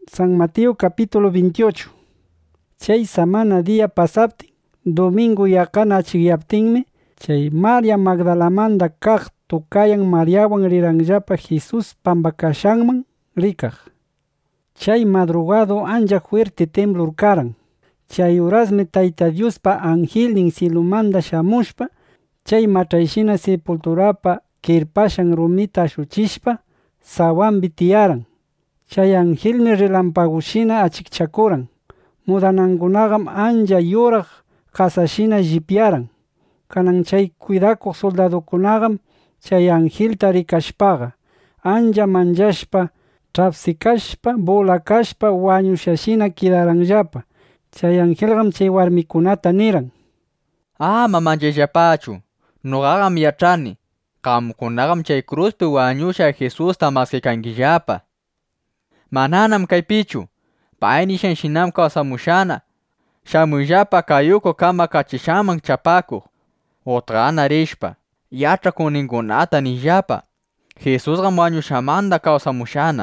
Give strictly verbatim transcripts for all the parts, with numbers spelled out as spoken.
San Mateo capítulo veintiocho. Chay semana día pasaptin, domingo yakana achigyaptinmi, chay María Magdalamanda kaq tukayan Mariawan riranllapa Jesus pambakashanman rikaq. Chay madrugado anja fuerte temblor karan. Chay urasmi Tayta Diospa angelnin silumanda shamushpa, chay matrayshina sepulturapa kirpashan rumita ashuchishpa, sawambi tiyaran. Chay angelmi relampagushina achikchakuran. Mudanankunagam anja yuraq qasashina llipyaran. Kanan chay cuidakuq soldadokunagam chay angelta rikashpaqa, anja manchashpa, trapsikashpa, bolakashpa, wañushashina kidaranllapa. Chay angelgam chay warmikunata niran: Ama manchayllapachu, nuqaqam yachani, qamkunaqam chay cruzpi wañusha Jesusta maskaykankillapa. Mananam kaypichu, pay nishanshinam kawsamushana, shamuyllapa kayuko kamakachishaman chapakuq. Otrana rishpa, yachakuninkunata niyllapa, Jesusqam wañushamanta kawsamushana.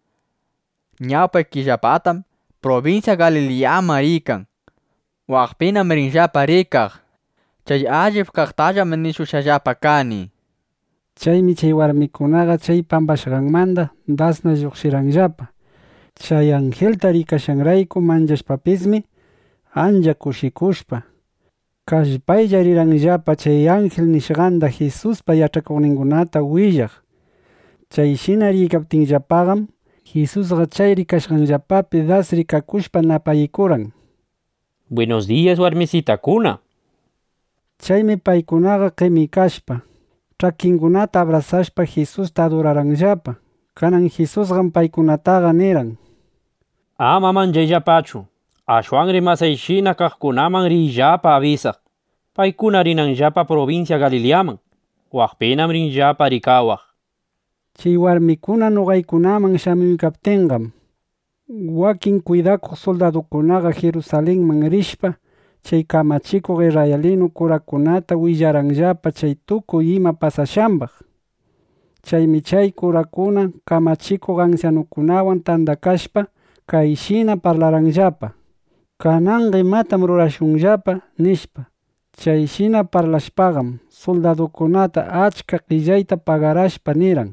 Ñawpay killapatam provincia Galileaman rikan. Waqpinam rinllapa rikaq. Chay allip kaqtallam nishushallapa kani. Chaymi chay warmikunaqa chay pampashqanmanta dasna lluqsiranllapa. Chay angelta rikashanrayku manchashpapismi anja kushikushpa. Kallpaylla riranllapa chay angel nishqanta Jesuspa yachaqninkunata willaq. Chayshina rikaptinllapaqam Jesusqa chay rikashqanllapapi das rikakushpa napayikuran. Buenos días, warmisitakuna. Chaymi paykunaqa qimikashpa, trakinkunata abrazashpa Jesusta adoraranllapa. Kanan Jesusqam paykunataqa niran: Ama manchayllapachu, ashwan rimasayshina kaqkunaman riyllapa avisaq. Paykuna rinanllapa provincia Galileaman, waqpinam rinllapa rikawaq. Chay warmikuna nuqaykunaman shamuykaptinqam, wakin cuidakuq soldadukunaqa Jerusalenman rishpa, chay kamachikuq israelino kurakunata willaranllapa chay tukuy ima pasashanpaq. Chaymi chay kurakuna kamachikuq ancianukunawan tandakashpa kayshina parlaranllapa: Kananqa imatam rurashunllapa nishpa. Chayshina parlashpaqam soldadukunata achka qillayta pagarashpa niran: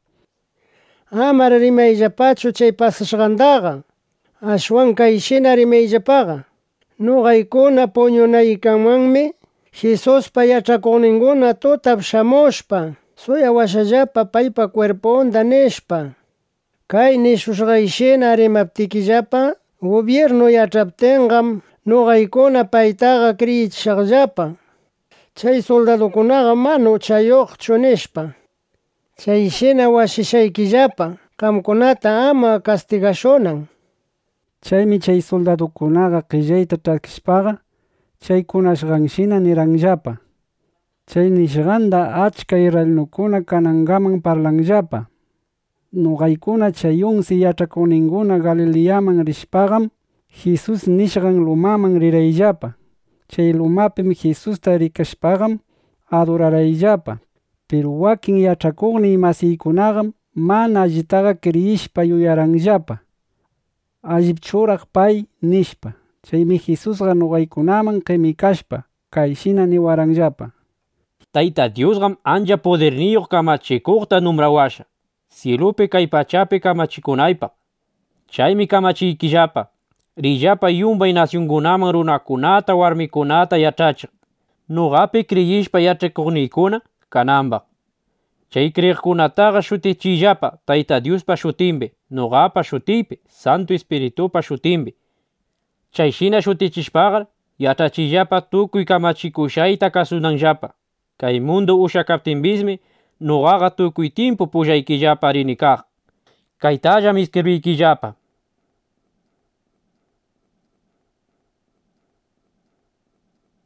Amar rimayllapachu chay pasashqantaqa, ashwan kayshina rimayllapaqa. Nuqaykuna puñunaykamanmi Jesuspa yachaqninkuna tutap shamushpa suyawashallapa paypa cuerpunta nishpa. Kay nishushqayshina rimaptikillapa, gobierno yachaptinqam nuqaykuna paytaqa kriyishaqllapa. Chay soldadukunaqa mana uchayuqchu nishpa. Chayshina washishaykillapa, qamkunata ama castigashunan. Chaymi chay soldadukunaqa qillayta ch'akishpaqa, chay kunashqanshina niranllapa. Chay nishqanta achka israelnukuna kanankaman parlanllapa. Nuqaykuna chay unsi yachaqninkuna Galileaman rishpaqam, Jesus nishqan lumaman rirayllapa. Chay lumapim Jesusta rikashpaqam adorarayllapa. Pero wakin yachaqugnin masiykunaqam mana allitaqa kriyishpa yuyaranllapa: Allipchuraq pay nishpa. Chaymi Jesusqa nuqaykunaman qimikashpa kayshina niwaranllapa: Tayta Diosqam anja poderniyuq kamachikuqta numrawasha, cielupi kay pachapi kamachikunaypaq. Chaymi kamachiykillapa, riyllapa yumbay nacionkunaman runakunata warmikunata yach'achiq, nuqapi kriyishpa yach'ikuqniykuna kananpaq. Chay kriyiqkunataqa shutichiyllapa Tayta Diospa shutimpi, nuqapa shutiypi, Santo Espiritupa shutimpi. Chayshina shutichishpaqa yach'achiyllapa tukuy kamachikushayta kasunanllapa. Kay mundo ushakaptinpismi nuqaqa tukuy tiempo pullaykillapa rini kaq. Kaytallam escribiykillapa: